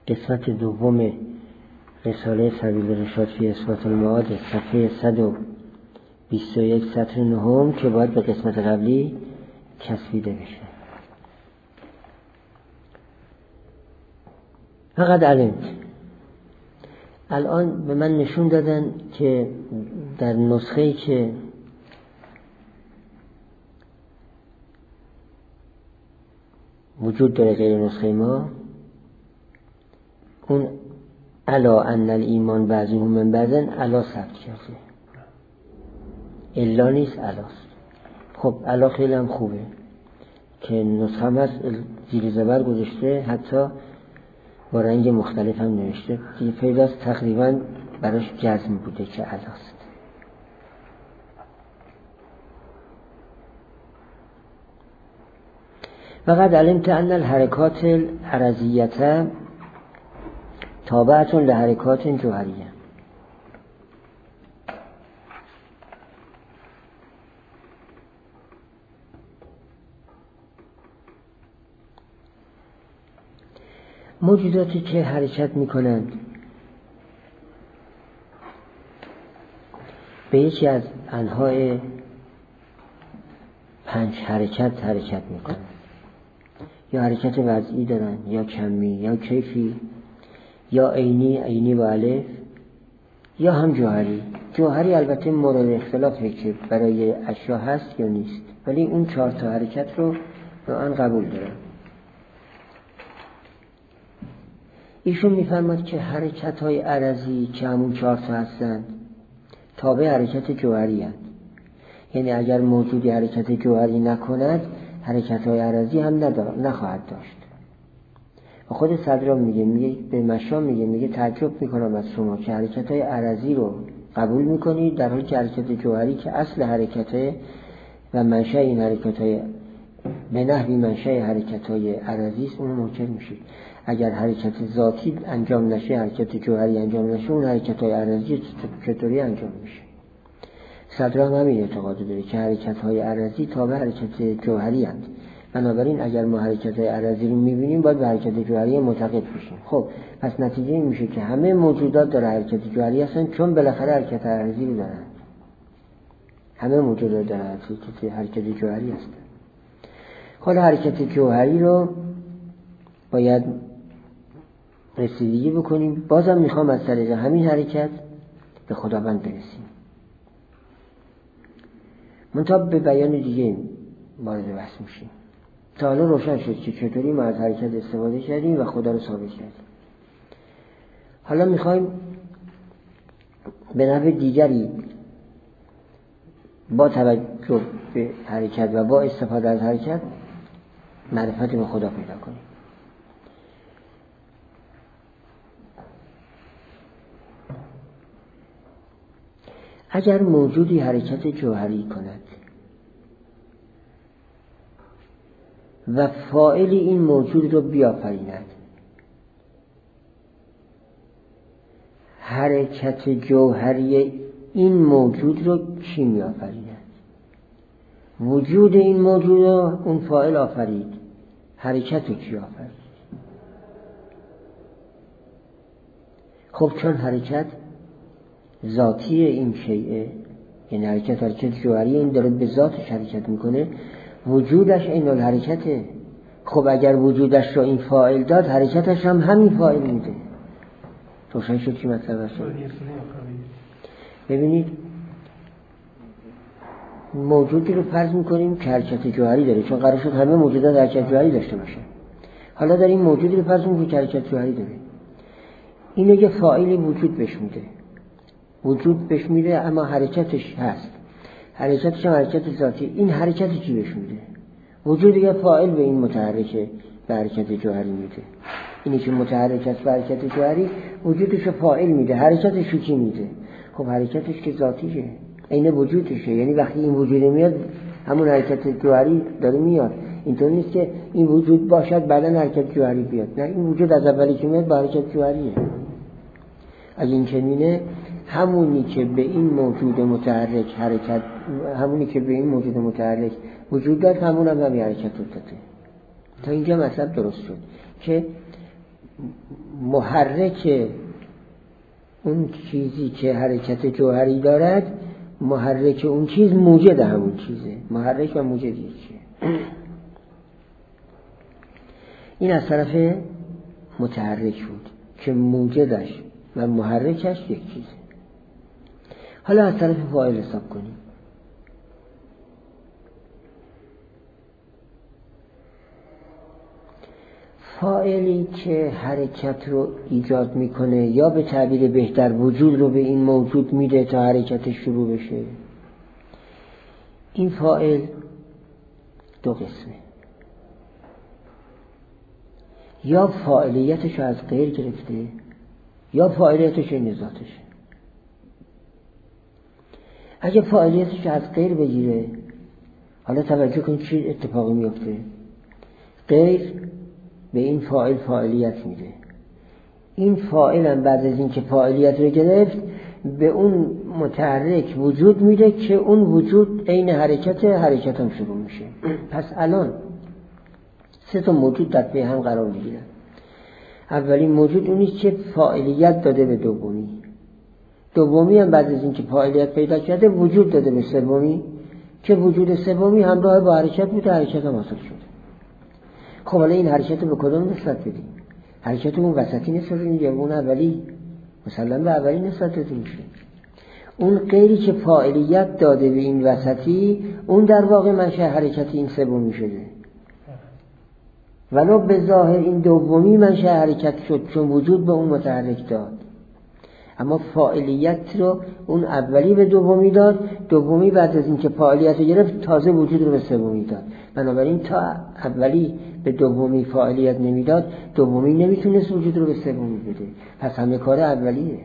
قسمت دوم رساله سبیل رشاد فی اثبات المعاد، صفحه 121 سطر نهم که باید به قسمت قبلی کسبیده بشه. فقط الان به من نشون دادن که در نسخه‌ای که وجود داره غیر نسخه ما، اون الا ان الایمان بعضیه من بعضن الا ثبت کرده، الا نیست الاست. خب الا خیلی هم خوبه که نسخه هم هست زیر زبر گذاشته، حتی با رنگ مختلف هم نوشته، دیگه پیداست تقریبا براش جزم بوده که الاست. فقط علمت ان الحرکات العرضیه تابعة لحرکات جوهریه. موجوداتی که حرکت میکنند به یکی از انواع 5 حرکت میکنند، یا حرکت وضعی دارن، یا کمی، یا کیفی، یا عینی و الف، یا هم جوهری البته مورد اختلافه که برای اشیا هست یا نیست، ولی اون 4 تا حرکت رو نوعاً قبول دارن. ایشون میفرماد که حرکت های عرضی که همون 4 تا هستند تابع حرکت جوهری هست. یعنی اگر موجودی حرکت جوهری نکند، حرکت های عرضی هم نخواهد داشت. و خود صدرام میگه به مشا میگه تعجب میکنم از شما که حرکت های عرضی رو قبول میکنید، در حالی که حرکت جوهری که اصل حرکت و منشأ این حرکت های به نحوی منشأ حرکت های عرضی است، اون منکر میشید. اگر حرکت ذاتی انجام نشه، حرکت جوهری انجام نشه، اون حرکت های عرضی چطوری انجام میشه؟ صدرام همین اعتقاد داره که حرکت های عرضی تابع حرکت جوهری هست. بنابراین اگر ما حرکت های عرضی رو میبینیم باید به حرکت جوهری معتقد بشیم. خب پس نتیجه این میشه که همه موجودات داره حرکت جوهری هستن، چون بالاخره حرکت عرضی رو دارن. همه موجودات داره حرکت جوهری هستن. حالا حرکت جوهری رو باید رسیدگی بکنیم. بازم میخوام از طریق همین حرکت به خداوند برسیم. منتها به بیان دیگه وارد بحث میشیم. تا حالا روشن شد که چطوری ما از حرکت استفاده کردیم و خدا رو ثابت کردیم. حالا میخوایم به نحو دیگری با توجه به حرکت و با استفاده از حرکت معرفت به خدا پیدا کنیم. اگر موجودی حرکت جوهری کند و فاعل این موجود رو بیافریند، حرکت جوهری این موجود رو کی میآفریند؟ وجود این موجود رو اون فاعل آفرید، حرکت رو کی آفرید؟ خب چون حرکت ذاتی این شیء، یعنی حرکت جوهری این داره به ذاتش حرکت میکنه، وجودش این الحرکته. خب اگر وجودش رو این فاعل داد، حرکتش هم همین فاعل میده. روشن شد چی مطلب هست؟ ببینید موجودی رو فرض میکنیم که حرکت جوهری داره، چون قرار شد همه موجودات حرکت جوهری داشته باشه. حالا داریم موجودی رو فرض میکنیم که حرکت جوهری داره، اینو یه فاعلی وجود بهش میده، اما حرکتش هست، حرکتش هم حرکت ذاتی. این حرکت چی بهش میده؟ وجود یه فاعل به این متحرک به حرکت جوهری میده. اینی که متحرک است به حرکت جوهری، وجودش فاعل میده، حرکتش چی میده؟ خب حرکتش که ذاتیه، عین وجودشه. یعنی وقتی این وجود میاد، همون حرکت جوهری داره میاد. اینطور نیست که این وجود باشد بعداً حرکت جوهری بیاد، نه، این وجود از اولی که میاد با حرکت جوهریه. اگه این چنینه، همونی که به این موجود متحرک حرکت، همونی که به این موجود متحرک وجود داد، همون هم حرکت داده. تا اینجا مطلب درست شد که محرک اون چیزی که حرکت جوهری دارد، محرک اون چیز موجد همون چیزه. محرک و موجد یکیه. این از طرف متحرک بود که موجدش و محرکش یک چیزه. حالا از طرف فاعل حساب کنیم. فاعلی که حرکت رو ایجاد میکنه یا به تعبیر بهتر وجود رو به این موجود میده تا حرکت شروع بشه، این فاعل دو قسمه. یا فاعلیتش از غیر گرفته یا فاعلیتش این ذاتشه. اگه فاعلیتش از غیر بگیره، حالا توجه کنید چی اتفاقی میفته. غیر به این فاعل فاعلیت میده. این فاعل هم بعد از این که فاعلیت رو گرفت به اون متحرک وجود میده که اون وجود عین حرکت هم شروع میشه. پس الان سه تا موجود در پی هم قرار میگیرن. اولین موجود اونیست که فاعلیت داده به دومی. دومی هم بعد از این که فاعلیت پیدا کرده وجود داده به سومی که وجود سومی همراه با حرکت بوده، حرکت هم حاصل شده. خب حالا این حرکت رو به کدوم نسبت بدیم؟ حرکت اون وسطی نسبت بدیم یا اون اولی؟ مثلا به اولی نسبت بدیم. اون غیری که فاعلیت داده به این وسطی، اون در واقع منشأ حرکت این سومی شده. ولو به ظاهر این دومی منشأ حرکت شد چون وجود به اون متحرک داد، اما فاعلیت رو اون اولی به دومی داد، دومی بعد از اینکه فاعلیت رو گرفت تازه وجود رو به سومی داد. بنابراین تا اولی به دومی فاعلیت نمیداد، دومی نمیتونست وجود رو به سومی بده. پس همه کار اولیه.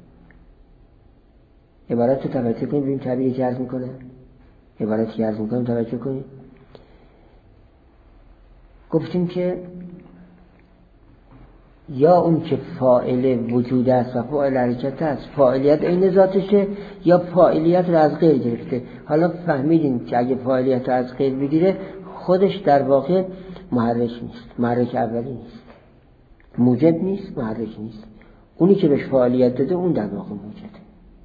عبارت رو توجه کنید ببین تعبیری که عرض میکنه. عبارتی که عرض میکنم توجه کنید. گفتیم که یا اون که فاعل وجود است و فاعل حرکت است، فاعلیت عین ذاتشه، یا فاعلیت رو از غیر گرفته. حالا فهمیدیم که اگه فاعلیت رو از غیر بگیره خودش در واقع محرک نیست، محرک اولی نیست، موجد نیست، محرک نیست. اونی که بهش فاعلیت داده اون در واقع موجده.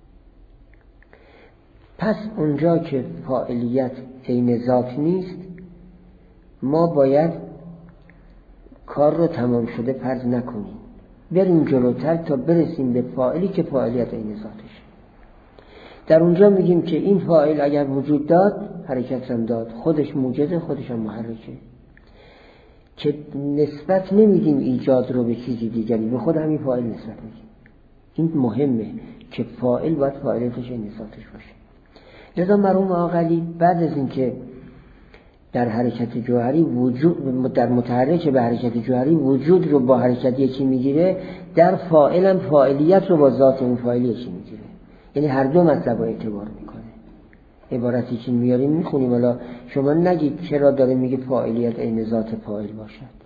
پس اونجا که فاعلیت عین ذات نیست، ما باید کار رو تمام شده فرض نکنیم، بریم جلوتر تا برسیم به فاعلی که فاعلیت عین ذاتشه. در اونجا میگیم که این فاعل اگر وجود داد، حرکت هم داد، خودش موجده، خودش هم محرکه، که نسبت نمیدیم ایجاد رو به چیزی دیگری، به خود همین فاعل نسبت میدیم. این مهمه که فاعل باید فاعلیتش عین ذاتش باشه. لذا مرحوم عاقلی بعد از اینکه در حرکت جوهری وجود، در متحرک به حرکت جوهری وجود رو با حرکت یکی میگیره، در فاعل هم فاعلیت رو با ذات اون فاعل یکی میگیره. یعنی هر دو مطلب رو اعتبار میکنه. عبارتی که میاریم میخونیم، حالا شما نگید چرا داره میگه فاعلیت عین ذات فاعل باشد.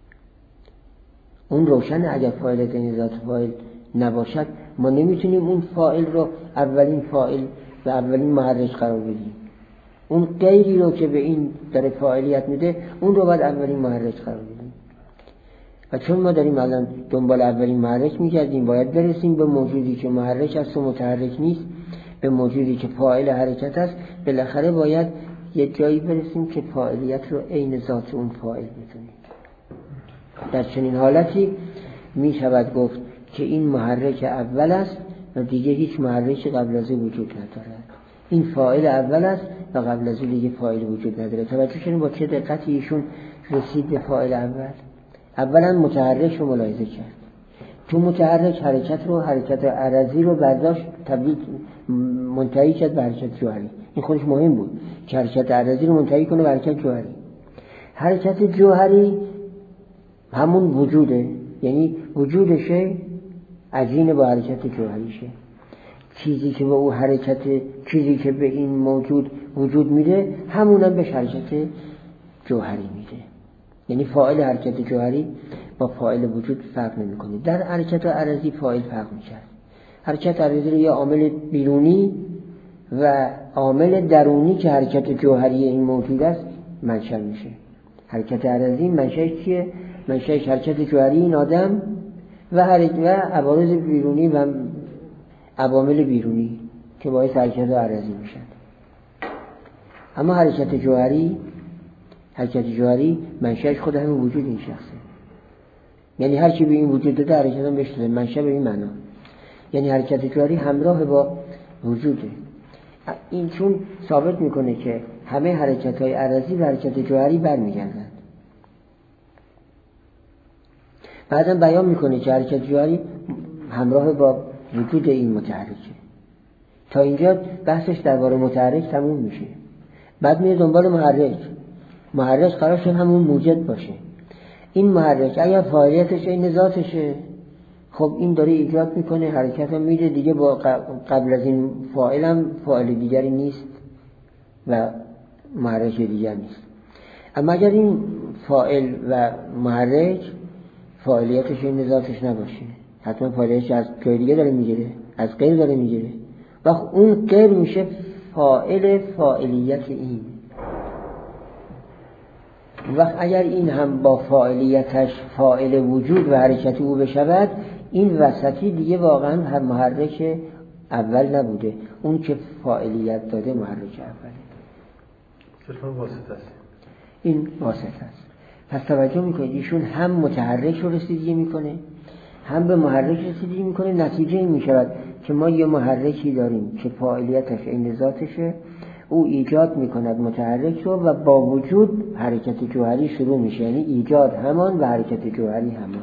اون روشنه اگر فاعلیت عین ذات فاعل نباشد ما نمیتونیم اون فاعل رو اولین فاعل و اولین محرک قرار بدیم. اون غیری رو که به این داره فاعلیت میده اون رو باید اولین محرک قرار بدیم. و چون ما داریم الان دنبال اولین محرک میگردیم، باید برسیم به موجودی که محرک است و متحرک نیست، به موجودی که فاعل حرکت است. بالاخره باید یه جایی برسیم که فاعلیت رو عین ذات اون فاعل بدونیم. در چنین حالتی میشود گفت که این محرک اول است و دیگه هیچ محرکی قبل از این وجود ندارد. این فاعل اول است و قبل از این دیگه فاعل وجود نداره. توجه کنید با چه دقتی ایشون رسید به فاعل اول. اولا متحرک رو ملاحظه کرد. تو متحرک حرکت عرضی رو برداشت تبدیل منتهی کرد به حرکت جوهری. این خودش مهم بود که حرکت عرضی رو منتهی کنه به حرکت جوهری. حرکت جوهری همون وجوده، یعنی وجودشه عجین با حرکت جوهریشه. چیزی که به او حرکت، چیزی که به این موجود وجود میده همونم بهش حرکت جوهری میده. یعنی فاعل حرکت جوهری با فاعل وجود فرق نمیکنه. در حرکت عرضی فاعل فرق میکرد. حرکت عرضی رو یا عامل بیرونی و عامل درونی که حرکت جوهری این موجود است منشأ میشه. حرکت عرضی منشأش چیه؟ منشأ حرکت جوهری این آدم و عوارض بیرونی و عوامل بیرونی که باعث حرکت عرضی میشن. اما حرکت جوهری منشأش خود همین وجود این شخصه. یعنی هر چی به این وجود داده حرکت هم بهش داده، منشأ به این معنا. یعنی حرکت جوهری همراه با وجوده. این چون ثابت میکنه که همه حرکت‌های عرضی به حرکت جوهری برمیگردند. بعداً بیان میکنه که حرکت جوهری همراه با وجود این متحرکه. تا اینجا بحثش درباره متحرک تموم میشه. بعد میره دنبال محرک قرار شد همون موجد باشه. این محرک اگر فاعلیتش این ذاتشه، خب این داره ایجاد میکنه، حرکت هم میده دیگه. با قبل از این فاعل دیگری نیست و محرک دیگر نیست. اما اگر این فاعل و محرک فاعلیتش این ذاتش نباشه، حتما فاعلیتش از جای دیگه داره میگیره، از غیر داره میگیره، و اون غیر میشه فاعلیت این. وقت اگر این هم با فاعلیتش فاعل وجود و حرکت او بشود، این وسطی دیگه واقعا هر محرک اول نبوده، اون که فاعلیت داده محرک اوله. صرفا واسطه است. این واسطه است. پس توجه میکنید ایشون هم متحرک رو رسیدگی میکنه، هم به محرک رسیدگی میکنه. نتیجه این میشود که ما یه محرکی داریم که فاعلیتش این ذاتشه، او ایجاد میکند متحرک رو و با وجود حرکت جوهری شروع میشه. یعنی ایجاد همان و حرکت جوهری همان.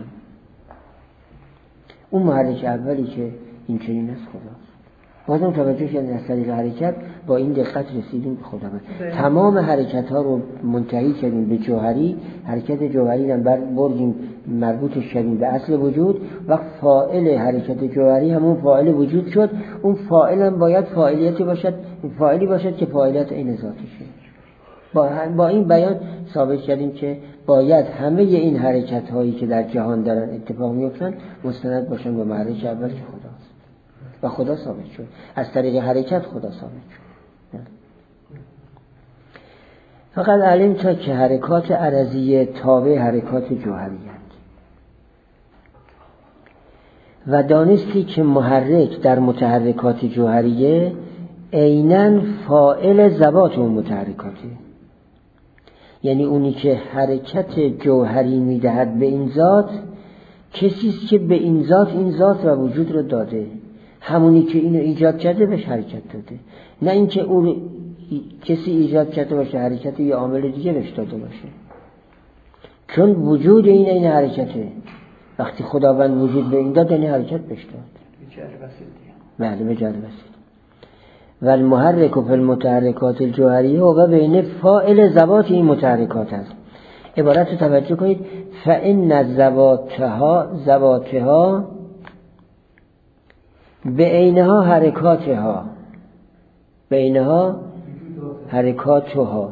اون محرک اولی که این چنین است خداست. بازم توجه شدید از طریق حرکت با این دقت رسیدیم به خداوند. تمام حرکت ها رو منتهی کردیم به جوهری. حرکت جوهری رو بردیم مربوطش کردیم به اصل وجود. وقت فاعل حرکت جوهری همون فاعل وجود شد. اون فاعل هم باید فاعلیتی باشد، فاعلی باشد که فاعلیت این ذاتشه. با این بیان ثابت کردیم که باید همه این حرکت هایی که در جهان دارن اتفاق میفتن مستند باشن به محرک اول که خداست و خدا ثابت شد. از طریق حرکت خدا ثابت شد. فقط علم تا که حرکات عرضی تابع حرکات جوهری هست و دانستی که محرک در متحرکات جوهریه عیناً فاعل ذوات اون متحرکاته. یعنی اونی که حرکت جوهری میدهد به این ذات کسیست که به این ذات و وجود رو داده. همونی که اینو ایجاد کرده بهش حرکت داده، نه اینکه اون کسی ایجاد کرده باشه حرکت یا عامل دیگه بهش داده باشه. چون وجود این حرکته. وقتی خداوند وجود به این داد یعنی حرکت بهش داد. بله به جهت وسیله. و المحرک فی المتحرکات الجوهریه و بین فاعل ذوات این متحرکات است. عبارت رو توجه کنید. فإن ذواتها به عینها حرکاتها، به عینها حرکاتها.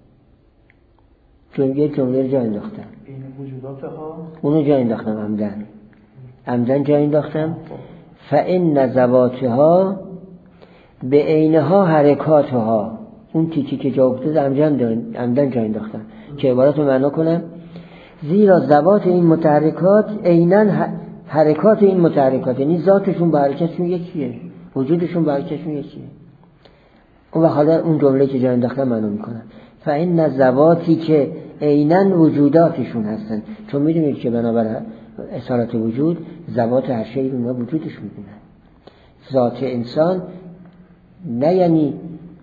چون یه جمله جا انداختم، بین وجوداتها اونو جا انداختم، عمدن جا انداختم. فإن ذواتها به عینها حرکاتها. اون تیکی که جا افتاده عمدن جا انداختم که عبارت رو معنا کنم. زیرا ذوات این متحرکات عیناً حرکات این متحرکات، یعنی ذاتشون با حرکتشون یکیه، وجودشون با حرکتشون یکیه. اون حالا اون جمله که جا انداختم معنا میکنم. فإن ذواتی که عیناً وجوداتشون هستن، چون میدونید که بنابر اصالت وجود ذوات هر شیء رو ما وجودش میبینن. ذات انسان نه یعنی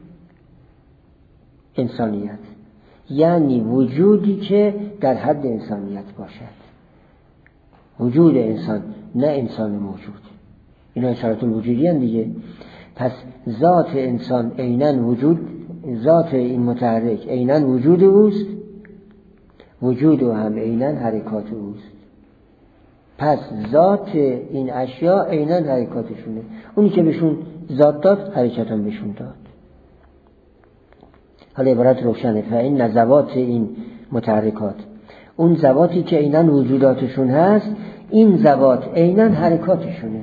انسانیت، یعنی وجودی که در حد انسانیت باشد. وجود انسان نه انسان موجود. اینا اشارات الوجودی هم دیگه. پس ذات انسان عیناً وجود، ذات این متحرک عیناً وجود اوست، وجود و هم عیناً حرکات اوست. پس ذات این اشیاء عیناً حرکاتشونه. اونی که بهشون ذات داد حرکت هم بهشون داد. حالا عبارت روشنه. فإن ذوات این متحرکات، اون ذواتی که عیناً وجوداتشون هست، این ذوات عیناً حرکاتشونه.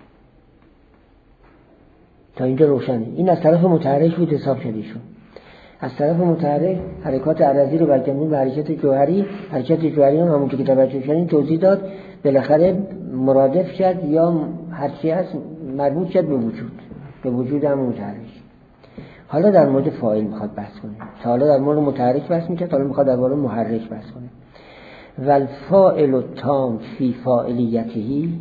تا اینجا روشنه. این از طرف متحرک بود حساب شدیشون. از طرف متحرک حرکات عرضی رو برگردون به حرکت جوهری. حرکت جوهری هم همونطور که توجه کردین توضیح داد، بالاخره مرادف شد یا هرچی هست مربوط شد به وجود هم متحرک. حالا در مورد فاعل میخواد بحث کنه. تا حالا در مورد متحرک بحث میکرد، حالا میخواد در مورد محرک بحث کنه. والفاعل التام فی فاعلیته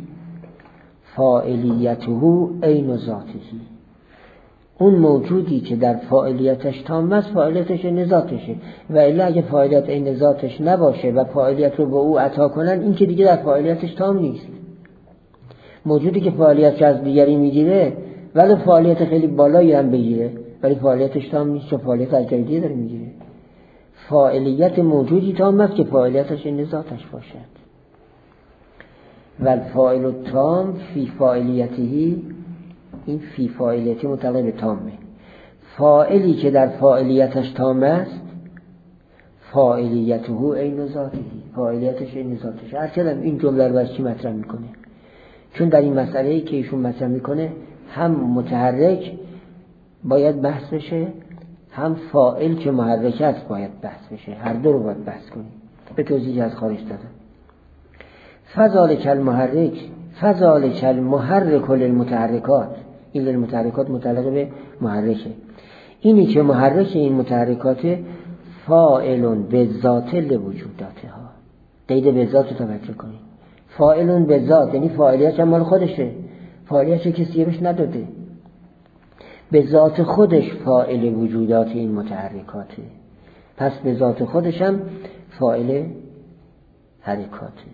فاعلیته عین ذاته. اون موجودی که در فاعلیتش تام است فاعلیتش عین ذاتشه، و الا اگه فاعلیت عین ذاتش نباشه و فاعلیت رو به او عطا کنن، این که دیگه در فاعلیتش تام نیست. موجودی که فاعلیتش از دیگری میگیره ولی فاعلیت خیلی بالایی هم بگیره ولی فاعلیتش تام نیست، چون فاعلیت از جای دیگه داره میگیره. فاعلیت موجودی تام است که فاعلیتش عین ذاتش باشد. والفاعل التام فی فاعلیته، این فی فاعلیتی متعلق به تامه. فاعلی که در فاعلیتش تام است فاعلیته عین ذاته، فاعلیتش عین ذاتش. هرچند این جمله رو باز چی مطرح میکنه؟ چون در این مسئله‌ای که ایشون مطرح میکنه هم متحرک باید بحث بشه، هم فاعل که محرک است باید بحث بشه، هر دو رو باید بحث کنیم. به توضیحی از خارج دادم. فذالک المحرک للمتحرکات، این للمتحرکات متعلق به محرکه. اینی که محرک این متحرکات فاعل بذات لوجوداتها، قید بذات رو توجه کنید. فاعل بذات یعنی فاعلیت مال خودشه، فاعلیت کسی بهش نداده، به ذات خودش فاعل وجودات این متحرکاته، پس به ذات خودش هم فاعل حرکاته.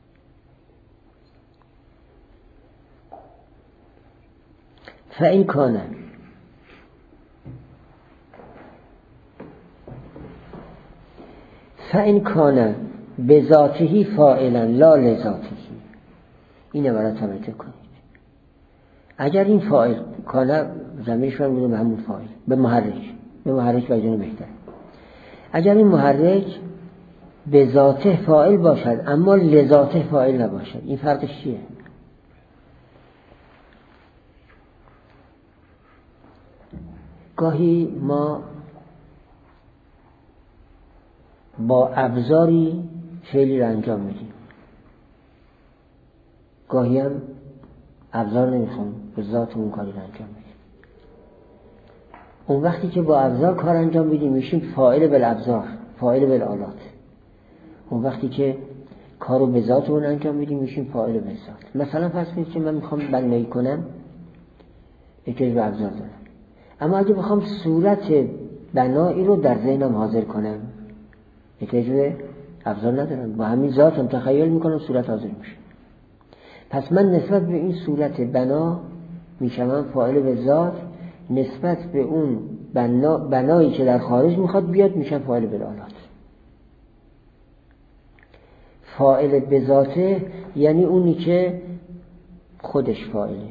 فإن کان بذاته فاعلا لا لذاته، این عبارت توجه کنید. اگر این فاعل کان ضمیرش رو به همون فاعل، به محرک وجهه بهتر. اگر این محرک به ذاته فاعل باشد اما لذاته فاعل نباشد، این فرقش چیه؟ گاهی ما با ابزاری فعلی رو انجام میدیم، گاهی هم ابزار نمیخوام به ذات اون کاری رو انجام میدیم. اون وقتی که با ابزار کار انجام میدیم میشیم فاعل بالابزار، فاعل بالآلات. اون وقتی که کارو به ذات اون انجام میدیم میشیم فاعل بالذات. مثلا فرض کنید که من میخوام بنایی کنم، احتیاج به ابزار دارم، اما اگه بخوام صورت بنایی رو در ذهنم حاضر کنم احتیاج به ابزار ندارم، با همین ذاتم تخیل میکنم صورت حاضر میشه. پس من نسبت به این صورت بنا میشم فاعل به ذات، نسبت به اون بنایی که در خارج میخواد بیاد میشم فاعل بالآلات. فاعل به ذاته یعنی اونی که خودش فاعله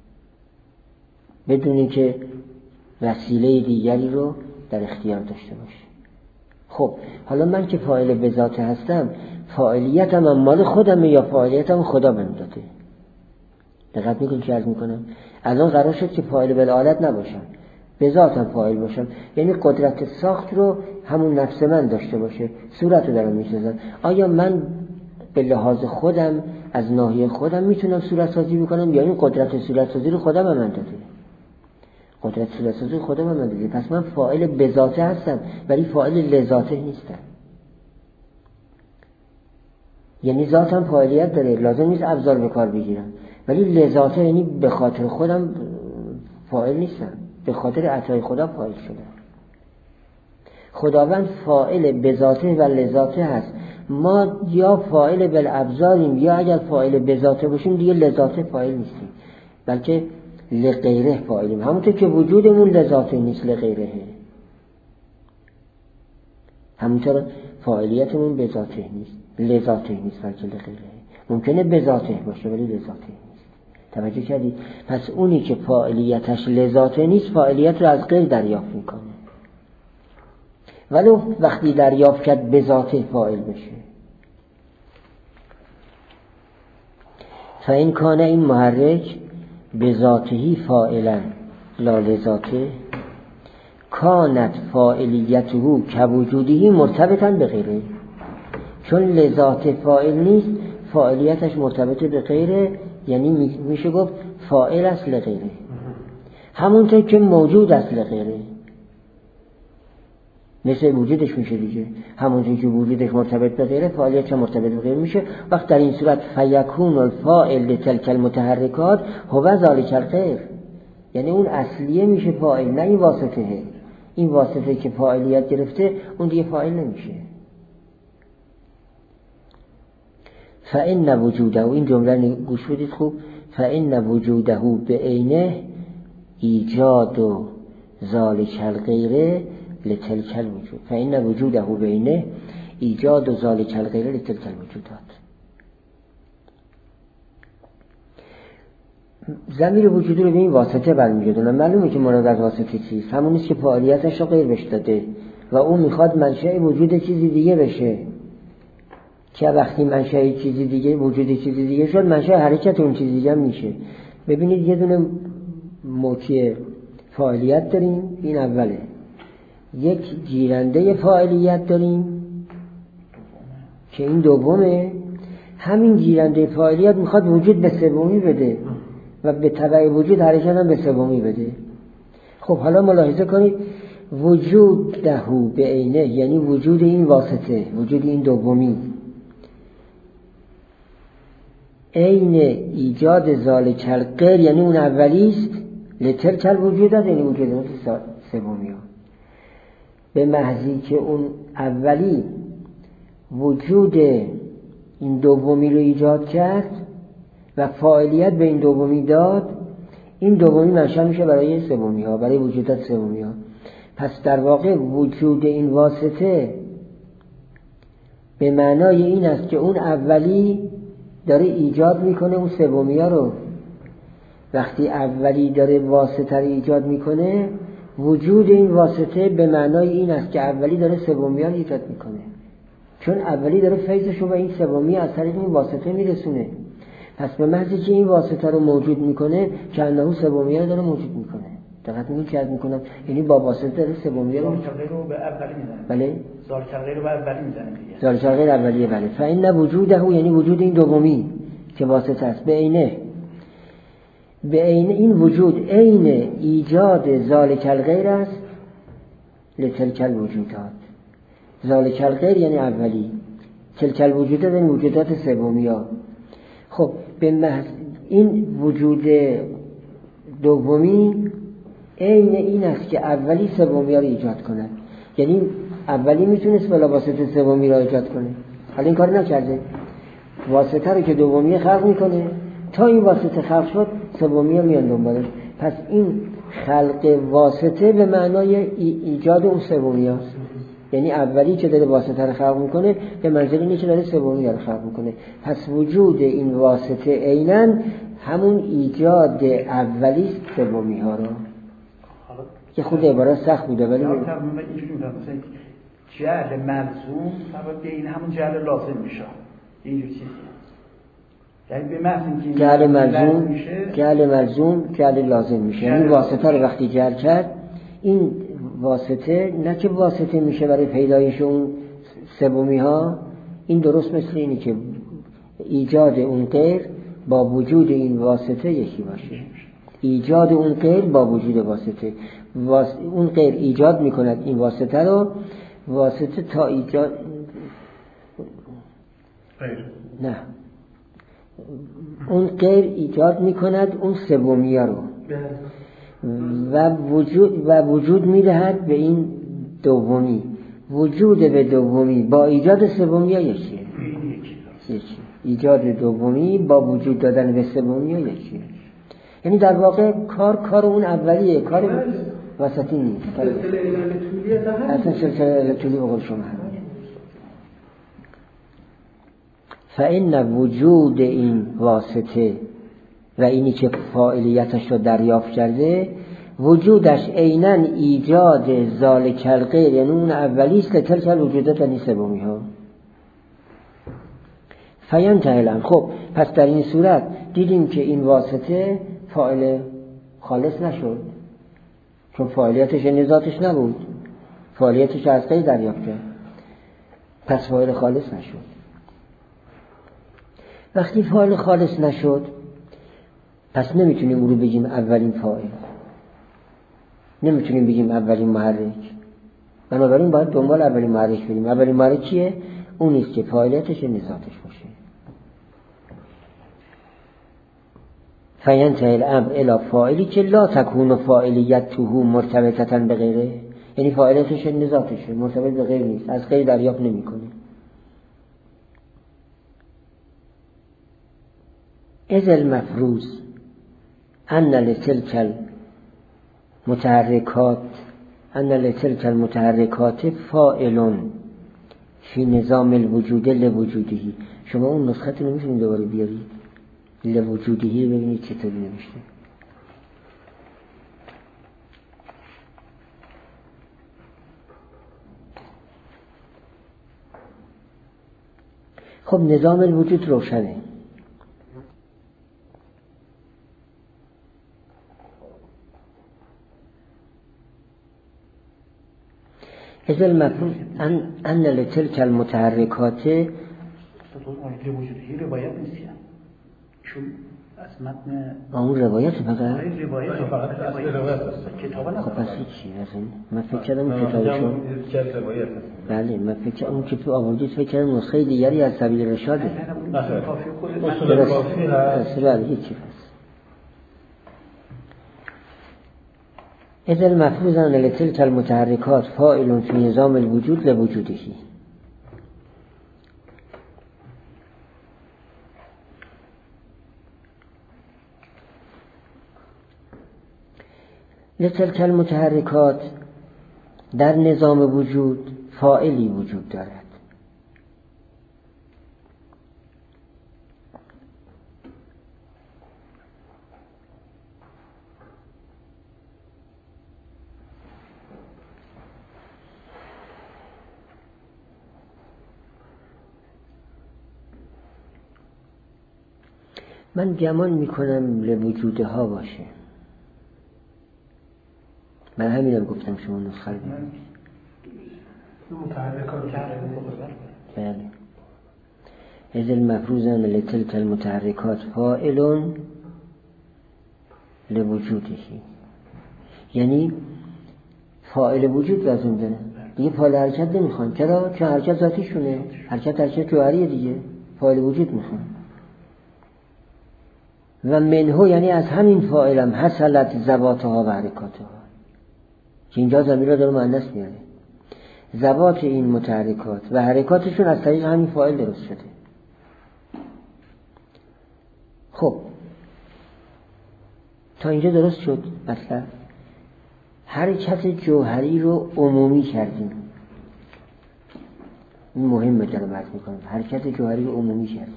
بدونی که وسیله دیگری رو در اختیار داشته باشه. خب حالا من که فاعل به ذاته هستم، فاعلیتم مال خودمه یا فاعلیتم خدا بهم داده؟ دقت میکنید که عرض میکنم الان قرار شد که فاعل بالآلات نباشم، به ذاتم فاعل باشم، یعنی قدرت ساخت رو همون نفس من داشته باشه، صورت رو دارم میسازم. آیا من به لحاظ خودم از ناحیه خودم میتونم صورت سازی بکنم یا این قدرت صورت سازی رو خدا به من داده؟ قدرت صورت سازی خدا به من داده، پس من فاعل به ذاته هستم ولی فاعل لذاته نیستم. یعنی ذاتم فاعلیت داره، لازم نیست ابزار به کار بگیرم، ولی لذاته یعنی به خاطر خودم فاعل نیستم، به خاطر عطای خدا فاعل شدم. خداوند فاعل به ذاته و لذاته هست، ما یا فاعل بالابزاریم یا اگر فاعل به ذاته باشیم دیگه لذاته فاعل نیستیم بلکه لغیره فاعلیم، همونطور که وجودمون لذاته نیست لغیره، همونطور فاعلیتمون به ذاته نیست لذاته نیست بلکه لغیره. ممکنه به ذاته باشه ولی لذاته نیست. توجه کردید؟ پس اونی که فاعلیتش لذاته نیست فاعلیت رو از غیر دریافت میکنه، ولو وقتی دریافت کرد به ذاته فاعل بشه. فإن کان این محرک به ذاته فاعلا لا لذاته کانت فاعلیته کوجودی مرتبطا به غیره، چون لذات فاعل نیست فاعلیتش مرتبط به غیره، یعنی میشه گفت فاعل است لغیره، همونطور که موجود است لغیره، مثل وجودش میشه دیگه، همونطور که وجودش مرتبط به غیره فاعلیتش مرتبط به غیره میشه. وقت در این صورت فیکون الفاعل لتلک المتحرکات هو ذلک الغیر، یعنی اون اصلیه میشه فاعل، نه این واسطه. این واسطه که فاعلیت گرفته اون دیگه فاعل نمیشه. فإن وجوده، این جمله گوش بدید خوب، فإن وجوده بعینه ایجاد و ذالک الغیره لتلک الوجود، فإن وجوده بعینه ایجاد و ذالک الغیره لتلک الوجودات. ضمیر وجودی رو به این واسطه برمیگردونه. معلومه که مراد از واسطه چیست، همون نیست که فعالیتش رو غیر بهش داده و اون میخواد منشأ وجود چیزی دیگه بشه، که وقتی منشأ چیزی دیگه وجود چیزی دیگه شد منشأ حرکت اون چیزی دیگه میشه. ببینید یه دونه موقع فعالیت داریم، این اوله، یک گیرنده فاعلیت داریم که این دومه. همین گیرنده فاعلیت میخواد وجود به سومی بده و به تبع وجود حرکت هم به سومی بده. خب حالا ملاحظه کنید وجود دهو به عینه، یعنی وجود این واسطه، وجود این دومی، عین ایجاد ذالک الغیر، یعنی اون اولیست، لتلک الوجودات، یعنی وجودات سومی ها. به محضی که اون اولی وجود این دومی رو ایجاد کرد و فاعلیت به این دومی داد، این دومی منشأ میشه برای سومی ها، برای وجودات سومی ها. پس در واقع وجود این واسطه به معنای این است که اون اولی داره ایجاد میکنه اون سومی ها رو. وقتی اولی داره واسطه رو ایجاد میکنه، وجود این واسطه به معنای این است که اولی داره سومی ها رو ایجاد میکنه، چون اولی داره فیضش رو به این سومی از طریق این واسطه میرسونه. پس به محضی که این واسطه رو موجود میکنه که انه سومی ها رو داره موجود میکنه. دقت میکنید که میکنم، یعنی با واسطه داره سومی ها رو به اولی میزنه. بله، ذالک رو به اولی میزنه دیگه. ذالک اولیه. بله، فإن وجوده، یعنی وجود این دومی که واسطه است، به عینه، به عین این وجود عین ایجاد ذالک الغیر است لتلک الوجودات. ذالک الغیر یعنی اولی، تلک الوجودات یعنی وجودات سومی ها. خب به محض این وجود دومی عین این است که اولی سومی ها رو ایجاد کنه، یعنی اولی میتونست بلا واسطه سومی را ایجاد کنه، حالا این کار نکرده، واسطه رو که دومی خلق میکنه، تا این واسطه خلق شد سومی ها میان دنبالش. پس این خلق واسطه به معنای ایجاد اون سومی هاست، یعنی اولی که داره واسطه رو خلق میکنه به منزل اینه که داره سومی رو خلق میکنه. پس وجود این واسطه عیناً همون ایجاد اولی سومی ها رو، که خود عبارت سخت بوده ولی اینجوری میگم مثلا جعل ملزوم به این همون جعل لازم میشه، اینجور چیزی، یعنی به محض اینکه جعل ملزوم جعل لازم میشه، یعنی واسطه رو وقتی جعل کرد، این واسطه نه که واسطه میشه برای پیدایش اون سومی ها، این درست مثل اینی که ایجاد اون غیر با وجود این واسطه یکی باشه. ایجاد اون غیر با وجود واسطه، اون غیر ایجاد میکند این واسطه رو، واسطه تا ایجاد نه، اون غیر ایجاد میکند اون سومی رو و وجود میدهد به این دومی. وجود به دومی با ایجاد سومی ها یکیه. ایجاد دومی با وجود دادن به سومی ها یکیه. یعنی در واقع کار اون اولیه، کار وسطی نیست. اصلا سلسله طولی بقول شما فإن وجود این واسطه و اینی که فاعلیتش رو دریافت کرده، وجودش عیناً ایجاد ذالک الغیر، یعنی اون اولیست لتلک الوجودات یعنی سومی ها. فینتهی. خب پس در این صورت دیدیم که این واسطه فاعل خالص نشد، چون فاعلیتش یعنی ذاتش نبود، فاعلیتش از غیر دریافت کرد، پس فاعل خالص نشد. وقتی فاعل خالص نشد پس نمیتونیم او رو بگیم اولین فاعل، نمیتونیم بگیم اولین محرک. بنابراین باید دنبال اولین محرک بریم. اولین محرک چیه؟ اون نیست که فاعلیتش یعنی ذاتش باشه. فینتهی الامر الی فاعلی که لا تکون فاعلیته مرتبطه به غیره، یعنی فاعلیتش یعنی ذاتشه، مرتبط به غیر نیست، از غیر دریافت نمیکنه. اذ المفروض ان لتلك المتحرکات فاعل فی نظام الوجود لوجودهی. شما اون نسخه رو میتونید دوباره بیارید، لوجودهی ببینید چطوری نوشته. خب نظام الوجود روشنه. اذا المفروض ان لتلك المتحرکات وجودی روایت نیست، چون از متن اون روایت فقط روایت کتاب نه. خب پس چی مثلا من فکر کردم کتابشون بله، من فکر کردم اون که تو آوردید فکر کردم نسخه دیگری از سبیل رشاده. کافی خود اصول کافی هست. بله هیچی هست. اذا المفروض ان لتلك المتحرکات فاعل فی نظام الوجود لوجودهی. لتلك المتحرکات در نظام وجود فاعلی وجود دارد. من گمان میکنم لوجودها باشه. من همینم گفتم شما نسخه رو ببینید. بله. اذ المفروض ان لتلك المتحرکات فاعل لوجودهی، یعنی فاعل وجود لازم داره دیگه، فاعل حرکت نمیخوان. چرا؟ چون حرکت ذاتیشونه، حرکت جوهریه دیگه، فاعل وجود میخوان. و منه یعنی از همین فاعلم حصلت ذواتها و حرکاتها، که اینجا ضمیر رو داره مؤنث میاره. ذوات این متحرکات و حرکاتشون از طریق همین فاعل درست شده. خب تا اینجا درست شد. مثلا حرکت جوهری رو عمومی کردیم، این مهمه داره مطرح میکنم. حرکت جوهری رو عمومی کردیم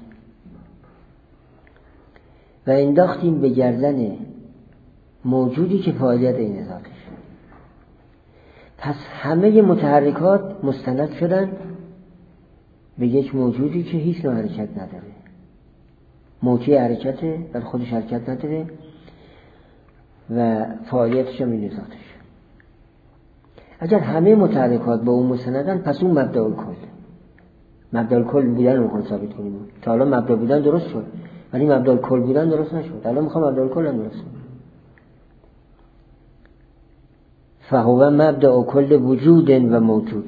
و انداختیم به گردن موجودی که فاعلیت این ذاتش. پس همه متحرکات مستند شدن به یک موجودی که هیچ نوع حرکت نداره، موجی حرکته ولی خودش حرکت نداره و فعالیتش هم این ذاتش. اگر همه متحرکات با اون مستندن پس اون مبدأ الکل، مبدأ الکل بودن رو میخوام ثابت کنیم. تا حالا مبدأ بودن درست شد ولی مبدأ الکل بودن درست نشد. الان میخوام مبدأ الکل هم درست کنم. فهو مبدأ کل وجود و موجود.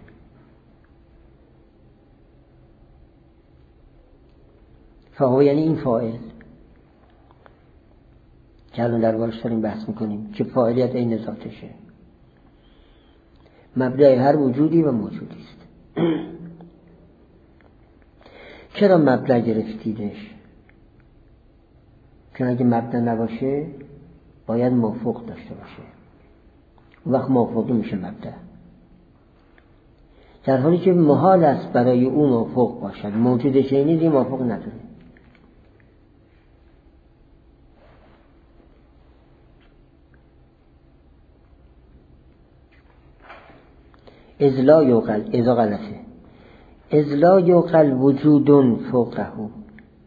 فهو یعنی این فاعل که الان دربارش داریم بحث میکنیم که فاعلیت این ذاتشه، مبدأ هر وجودی و موجودی است. چرا مبدأ گرفتیدش؟ چون اگه مبدأ نباشه باید مافوق داشته باشه، وقت مافوقی میشه مبدأ، در حالی که محال است برای او مافوق باشد. موجود شیء دی مافوق نداره. اذ لا یوقل، اذا غلطه، اذ لا یوقل وجود فوقه،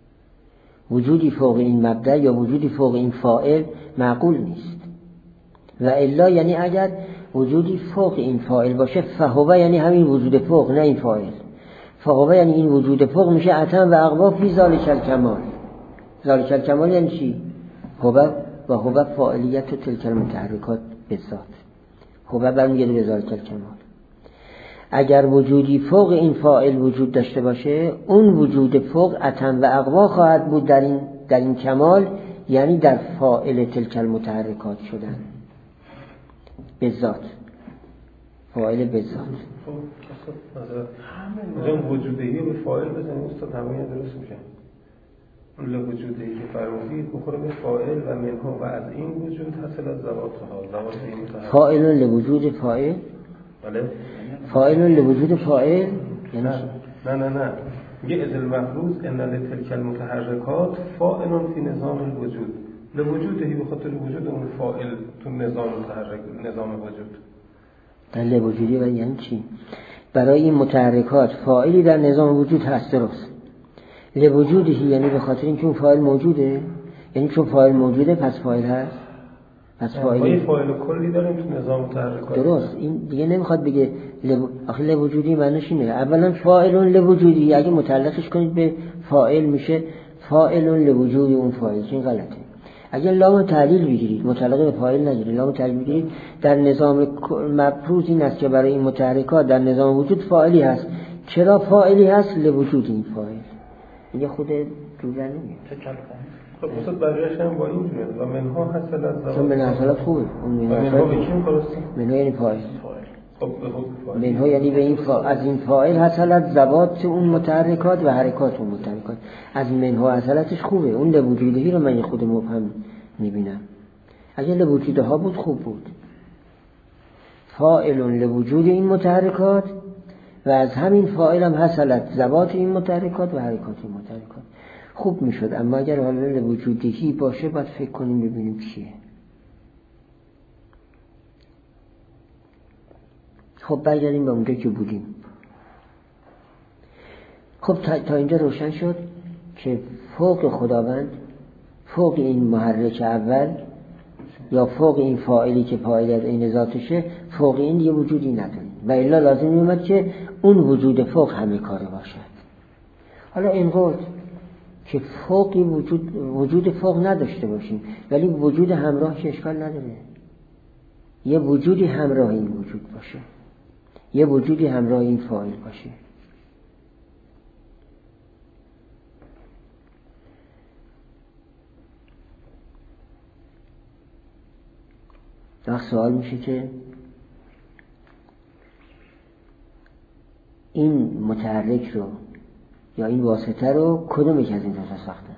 وجودی فوق این مبدأ یا وجودی فوق این فاعل معقول نیست. و الا یعنی اگر وجودی فوق این فاعل باشه، فهو یعنی همین وجود فوق، نه این فاعل. فهو یعنی این وجود فوق میشه اتم و اقوا فی ذالک الکمال. ذالک الکمال یعنی چی؟ هو فاعلیت و تلک المتحرکات بالذات. هو برمیگرده به ذالک الکمال. اگر وجودی فوق این فاعل وجود داشته باشه، اون وجود فوق اتم و اقوا خواهد بود در این کمال، یعنی در فاعل تلک المتحرکات شدن بالذات، فاعل بالذات. همین وجودی به فاعل بزنیم استاد همین درست میشه. اون وجودی که فرمودید بخوره به فاعل و منها و از این وجود حاصل از ذواتها، ذوات این متحرک. فاعل لوجود فاعل؟ بله. فاعل لوجود فاعل؟ نه میگه از المفروض ان لتلک المتحرکات فاعل فی نظام الوجود. لوجودی به خاطر وجود اون فاعل تو نظام متحرک، نظام وجود. دلیل وجودی و یعنی چی؟ برای این متحرکات فاعلی در نظام وجود هست، درست. لوجودی یعنی به خاطر اینکه اون فاعل موجوده، یعنی چون فاعل موجوده پس فاعل هست. پس فاعل کلی داریم تو نظام متحرکات. درست. این دیگه نمیخواد بگه آخه لوجودی معنیش اینه. اولا فاعل لوجودی اگه متعلقش کنید به فاعل میشه فاعل لوجود اون فاعل، این غلطه. اگر لام تعلیل بگیرید متعلق به فاعل نگیرید، لام تعلیل بگیرید در نظام مفروض این است که برای این متحرکات در نظام وجود فاعلی هست. چرا فاعلی هست؟ لوجود این فاعل. دیگه خود جوره نمیاد. خب اصلا بقیه‌اش هم با این جوره و منها حاصل از ذوات. چون به نظر خوبه. منها به کی می‌خواسته؟ منها یعنی فاعل. خب منها یعنی به این از این فاعل حاصل از ذوات اون متحرکات و حرکات اون متحرکات. از منها حاصلتش خوبه. اون لوجودی رو من خود مبهم می‌بینم. اگه لوجودها بود خوب بود. فاعل لوجود این متحرکات و از همین فاعل هم حاصلت ذوات این متحرکات و حرکات این متحرکات. خوب میشد. اما اگر حالا وجودی باشه باید فکر کنیم ببینیم چیه. خب برگردیم به اونجا که بودیم. خب تا اینجا روشن شد که فوق خداوند، فوق این محرک اول یا فوق این فاعلی که فاعلیت این ذاتشه، فوق این یه وجودی نداریم و الا لازم میومد که اون وجود فوق همه کاره باشد. حالا اینقدر که فوقی وجود فوق نداشته باشیم ولی وجود همراه که اشکال نداره. یه وجودی همراه این وجود باشه، یه وجودی همراه این فاعل باشه. وقت سوال میشه که این متحرک رو یا این واسطه رو کدوم یک از این دو تا ساختن؟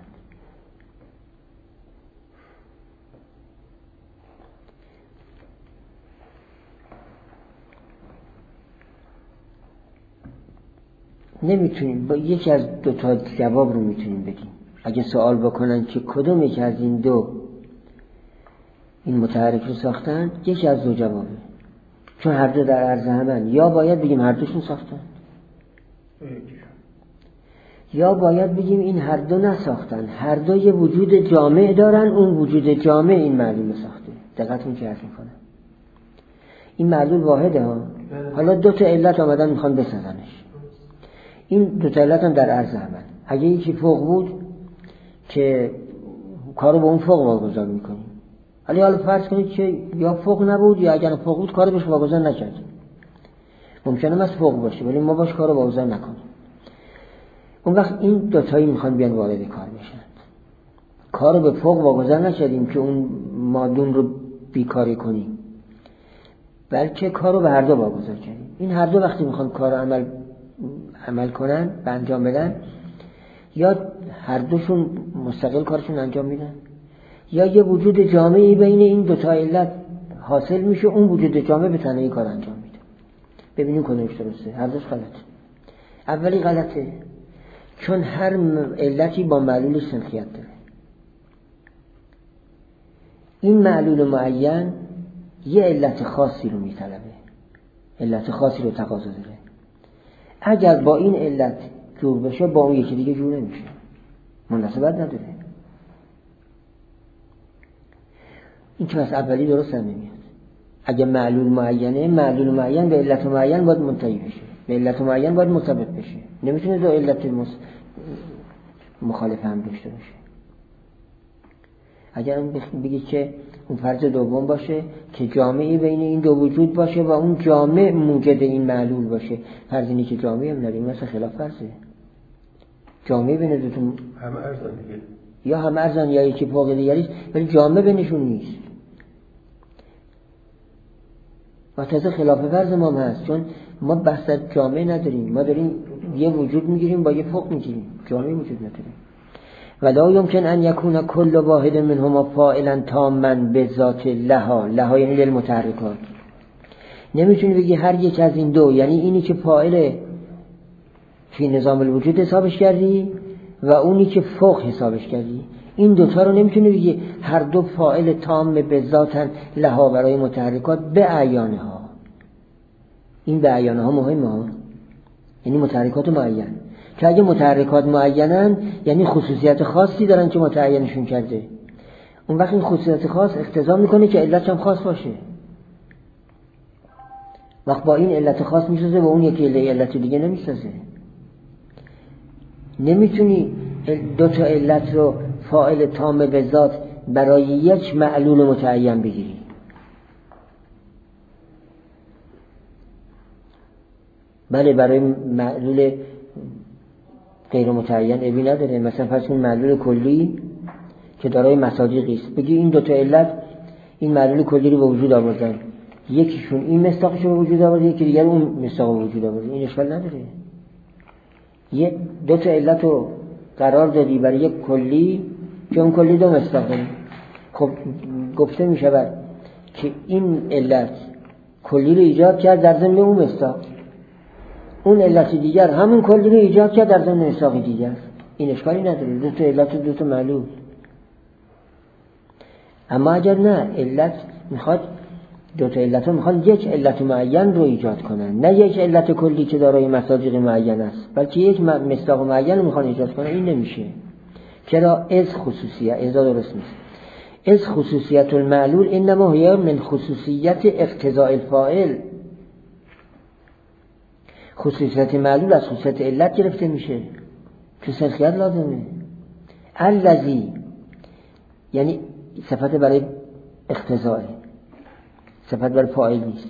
نمیتونیم با یکی از دو تا جواب رو میتونیم بدیم. اگه سوال بکنن که کدوم یک از این دو این متحرک رو ساختن، یکی از دو جوابه، چون هر دو در عرض همن. یا باید بگیم هر دوشون ساختن، یا باید بگیم این هر دو نساختن، هر دو یه وجود جامع دارن، اون وجود جامع این معلول ساخته. دقیقتون چه حرف میکنه؟ این معلول واحده ها. حالا دو تا علت آمدن میخوان بسازنش. این دو تا علت هم در عرض همن. اگه یکی فوق بود که کارو به اون فوق واگذار میکنیم، حالا فرض کنید که یا فوق نبود یا اگر فوق بود کارو بهش واگذار نکردیم. ممکنه از فوق باشه ولی ما باش کارو واگذار نکنیم. اون وقت این دوتایی میخوان بیان وارد کار بشن. کارو به فوق واگذار نکردیم که اون مادون رو بیکاری کنیم، بلکه کارو به هر دو واگذار کردیم. این هر دو وقتی میخوان کارو عمل کنن، به انجام بدن، یا هر دوشون مستقل کارشون انجام میدن، یا یه وجود جامعی بین این دو تا علت حاصل میشه، اون وجود جامع به تنهایی کار انجام میده. ببینیم کدومش درسته. هر دوش غلطه. اولی غلطه چون هر علتی با معلول سنخیت داره. این معلول معین یه علت خاصی رو میطلبه، علت خاصی رو تقاضا داره. اگر با این علت جور بشه با اون یکی دیگه جور نمیشه، مناسبت نداره. این که بس اولی درست هم نمیاد. اگه معلول معینه، معلول معین به علت معین باید منتهی بشه، به علت معین باید مرتبط بشه، نمیتونه دو علت مخالف هم داشته باشه. اگر بگید که اون فرض دوم باشه که جامعی بین این دو وجود باشه و اون جامع موجد این معلول باشه، فرض اینه که جامعی هم نداریم، مثلا خلاف فرضه. جامعی بین دو تا هم ارزان دیگه، یا هم ارزان یا یکی فوق دیگریست، ولی جامع بینشون نیست. و تازه خلاف فرض ما هست، چون ما بحث از جامعه نداریم، ما داریم یه وجود میگیریم با یه فوق میگیریم، جامعه وجود نداریم. ولا يمكن ان يكون كل واحد منهما فاعلا تاما بذات لها یعنی للمتحرکات. نمیتونی بگی هر یک از این دو، یعنی اینی که فاعل فی نظام الوجود حسابش کردی و اونی که فوق حسابش کردی، این دوتا رو نمیتونی بگی هر دو فاعل تام به ذاتن لها برای متحرکات به اعیانها. این به اعیانها مهمه، یعنی متحرکات معین، که اگه متحرکات معینن یعنی خصوصیت خاصی دارن که متعینشون کرده، اون وقت این خصوصیت خاص اقتضا میکنه که علت هم خاص باشه. وقت با این علت خاص میسازه و اون یکی علت دیگه نمیسازه. نمیتونی دو تا علت رو فاعل تام به ذات برای یک معلول متعین بگیری. بله برای معلول غیر متعین ابی نداره، مثلا فرض کن معلول کلی که دارای مصادیقی است، بگی این دو تا علت این معلول کلی رو به وجود آوردن، یکیشون این مصداقش رو به وجود آورده، یکی دیگر اون مصداق به وجود آورده، این اشکال نداره. یه دو تا علت رو قرار دادی برای یک کلی که اون کلی دو مصداق داره، خب گفته می شود که این علت کلی رو ایجاد کرد در ضمن اون مصداق، اون علت دیگر همون کلی رو ایجاد کرد در ضمن مصداق دیگر، این اشکالی نداره، دو تا علت و دو تا معلول. اما اگر نه علت میخواد دو تا علت ها میخواد یک علت معین رو ایجاد کنن، نه یک علت کلی که دارای مصادیق معین است، بلکه یک مصداق معین رو میخوان ایجاد کنن، این نمیشه. چرا؟ از خصوصیت ازا درست نیست. از خصوصیت المعلول انما هي من خصوصیت اقتضاء الفاعل. خصوصیت معلول از خصوصیت علت گرفته میشه، چون سنخیت لازمه. الذی یعنی صفت برای اقتضاء، صفت برای فاعل نیست.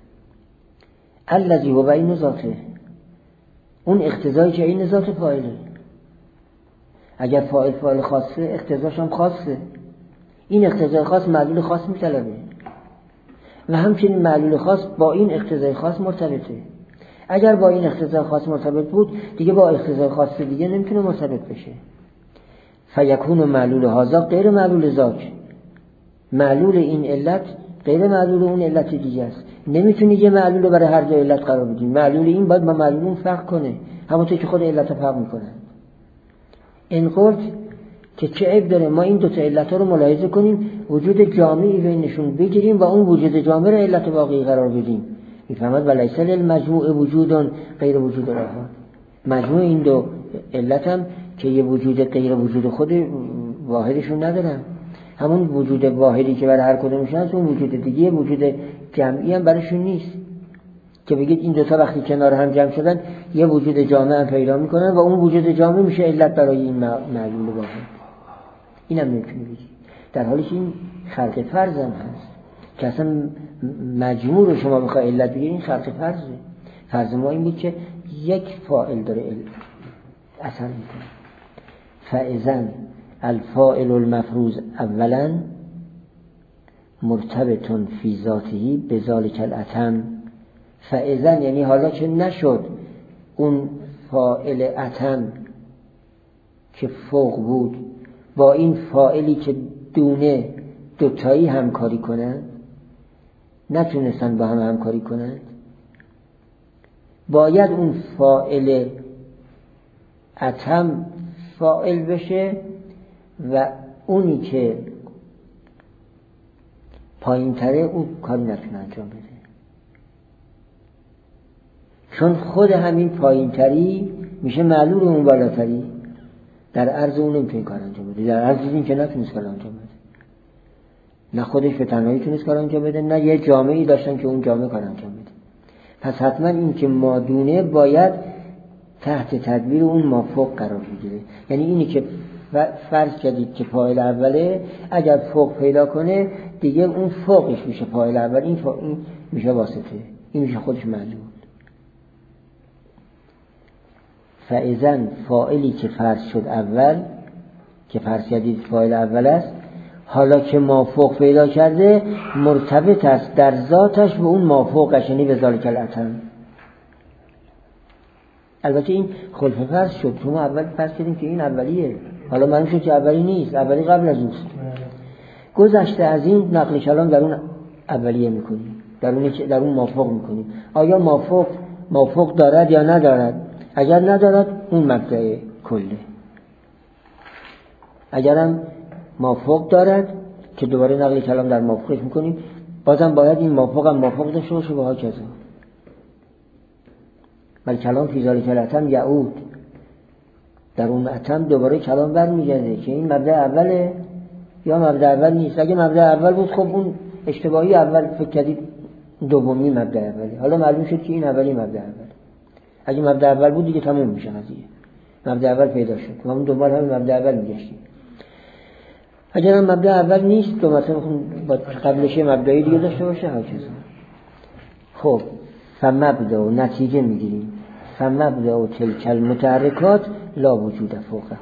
الذی هو این ذاته، اون اقتضایی که این ذات فاعله. اگر فاعل خاصه اقتضاش هم خاصه، این اقتضای خاص معلول خاص میطلبه و همچنین معلول خاص با این اقتضای خاص مرتبطه. اگر با این اقتضای خاص مرتبط بود دیگه با اقتضای خاص دیگه نمیتونه مرتبط بشه. فیکون معلول هذا غیر معلول ذاک، معلول این علت غیر معلول اون علت دیگه است. نمیتونی یه معلول رو برای هر دو علت قرار بدی، معلول این باید با معلول اون فرق کنه، همونطور که خود علت فرق میکنن. این قلت که چه عیب داره ما این دو تا علت ها رو ملاحظه کنیم، وجود جامعی بینشون بگیریم و اون وجود جامع رو علت واقعی قرار بدیم. میفهمد ولیس للمجموع وجود غیر وجود آخر. مجموع این دو علت هم که یه وجود غیر وجود خود واحدشون ندارن، همون وجود واحدی که برای هر کدومشون هست اون وجود دیگه وجود جمعی هم برایشون نیست، که بگید این دوتا وقتی کنار هم جمع شدن یه وجود جامع هم پیدا میکنن و اون وجود جامع میشه علت برای این معلول واحد. این هم نمیتونی بگید، در حالی که این خلق فرض هم هست که اصلا مجموع رو شما بخواه علت بگید، این خلق فرضه. فرض ما این بود که یک فاعل داره اثر میکنه. فاذن الفاعل المفروض اولا مرتبط فی ذاته بذلک الاتم. فاذن یعنی حالا که نشد اون فاعل اتم که فوق بود با این فاعلی که دونه دوتایی همکاری کنند، نتونستن با هم همکاری کنند، باید اون فاعل اتم فاعل بشه و اونی که پایین تره اون کاری نتونه انجام بده، چون خود همین پایین تری میشه معلول اون بالاتری، در عرض اون نمیتونه کار انجام بده، در عرض این که نتونست کار انجام بده. نه خودش به تنهایی تونست کار انجام بده، نه یه جامعه‌ای داشتن که اون جامعه کار انجام بده. پس حتما این که مادونه باید تحت تدبیر اون مافوق قرار بگیره. یعنی اینی که فرض کردید که فاعل اوله، اگر فوق پیدا کنه دیگه اون فوقش میشه فاعل اول، این میشه واسطه، این میشه خودش معلول. فاذن فاعلی که فرض شد اول، که فرض کردید فاعل اول است، حالا که مافوق پیدا کرده مرتبط است در ذاتش به اون مافوقش، یعنی به ذالک الاتم. البته این خلف فرض شد، چون ما اول فرض کردیم که این اولیه، حالا معلوم شد که اولی نیست، اولی قبل از اوست. گذشته از این نقل کلام در اون اولیه میکنیم، در اون مافوق میکنیم. آیا مافوق دارد یا ندارد؟ اگر ندارد اون مبدأ کله. اگرم مافوق دارد که دوباره نقل کلام در مافوقش میکنیم، بازم باید این مافوق هم مافوق داشته باشه و ها کذا. بل کلام فی ذالک الاتم یعود، در اون اتم دوباره کلام برمیگرده که این مبدأ اوله یا مبدأ اول نیست. اگه مبدأ اول بود خب اون اشتباهی اول فکر کردید دومی مبدأ اولی، حالا معلوم شد که این اولی مبدأ اول. اگه مبدأ اول بود دیگه تموم میشه قضیه، مبدأ اول پیدا شد و اون دنبال همین مبدأ اول میگشتیم. اگر هم مبدأ اول نیست تو مثلا با قبلش مبدأی دیگه داشته باشه ها چیزا. خب فمبدأ و نتیجه میگیریم، فمبدأ و تلک المتحرکات لا وجود فوقه،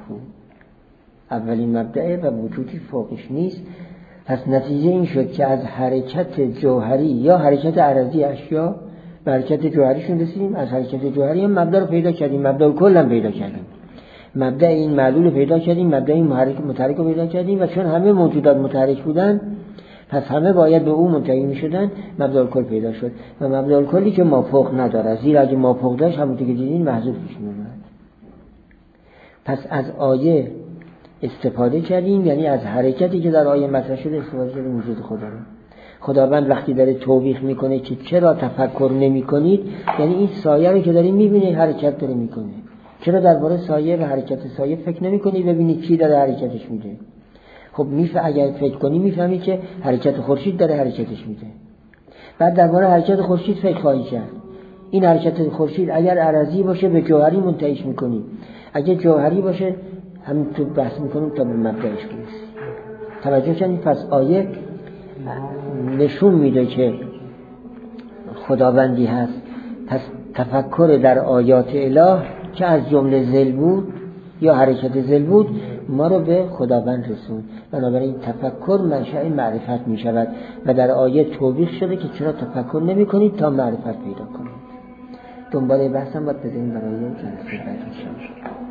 اولین مبدأ و وجودی فوقش نیست. پس نتیجه این شد که از حرکت جوهری یا حرکت عرضی اشیا به حرکت جوهریشون رسیدیم. از حرکت جوهری هم مبدأ رو پیدا کردیم، مبدأ کل هم پیدا کردیم، مبدأ این معلول رو پیدا کردیم، مبدأ این متحرک رو پیدا کردیم. و چون همه موجودات متحرک بودن پس همه باید به اون منتهی میشدن، مبدأ کل پیدا شد. و مبدأ کلی که مافوق نداره، زیرا اگه مافوق داشت همونطور که دیدین محذوف میشد. پس از آیه استفاده کردیم، یعنی از حرکتی که در آیه مطرح شده استفاده کردیم وجود خدا رو. خداوند وقتی داره توبیخ میکنه که چرا تفکر نمیکنید، یعنی این سایه رو که دارین میبینید حرکت داره میکنه، چرا درباره سایه و حرکت سایه فکر نمیکنید ببینید کی داره حرکتش میده؟ خب اگر فکر کنی میفهمی که حرکت خورشید داره حرکتش میده. بعد درباره حرکت خورشید فکر خواهی کرد، این حرکت خورشید اگر عرضی باشه به جوهری منتهیش میکنی، اگر جوهری باشه همین تو بحث میکنیم تا به مبدأش برسی. توجه کنید. پس آیه نشون میده که خداوندی هست. پس تفکر در آیات اله که از جمله ذل بود یا حرکت ذل بود ما رو به خداوند رسون. بنابراین تفکر منشأ معرفت می شود و در آیه توبیخ شده که چرا تفکر نمی کنید تا معرفت پیدا کنید. دنباله بحثم باید بذاریم برای جلسه بعد.